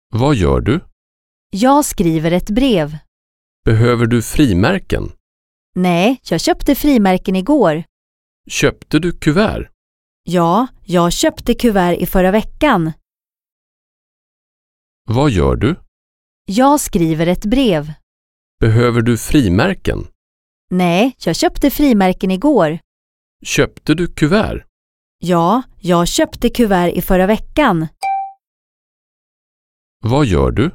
Vad gör du? Jag skriver ett brev. Behöver du frimärken? Nej, jag köpte frimärken igår. Köpte du kuvert? Ja, jag köpte kuvert i förra veckan. Vad gör du? Jag skriver ett brev. Behöver du frimärken? Nej, jag köpte frimärken igår. Köpte du kuvert? Ja, jag köpte kuvert i förra veckan. Vad gör du?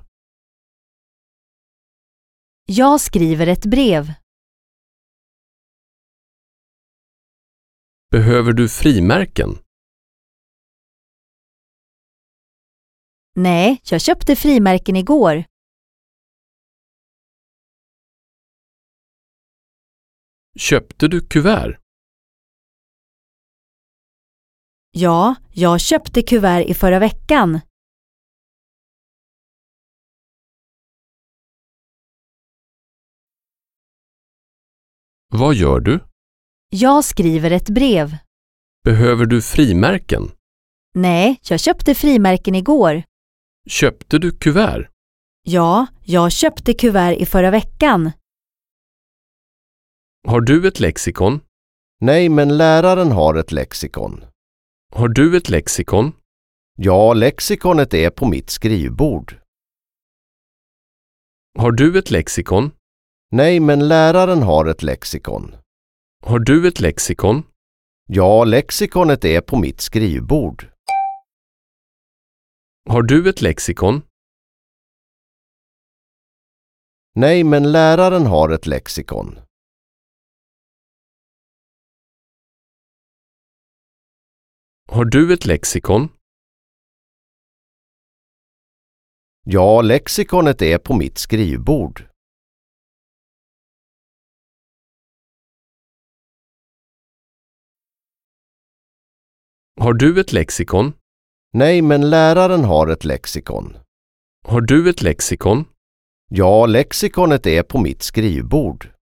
Jag skriver ett brev. Behöver du frimärken? Nej, jag köpte frimärken igår. Köpte du kuvert? Ja, jag köpte kuvert i förra veckan. Vad gör du? Jag skriver ett brev. Behöver du frimärken? Nej, jag köpte frimärken igår. Köpte du kuvert? Ja, jag köpte kuvert i förra veckan. Har du ett lexikon? Nej, men läraren har ett lexikon. Har du ett lexikon? Ja, lexikonet är på mitt skrivbord. Har du ett lexikon? Nej, men läraren har ett lexikon. Har du ett lexikon? Ja, lexikonet är på mitt skrivbord. Har du ett lexikon? Nej, men läraren har ett lexikon. Har du ett lexikon? Ja, lexikonet är på mitt skrivbord. Har du ett lexikon? Nej, men läraren har ett lexikon. Har du ett lexikon? Ja, lexikonet är på mitt skrivbord.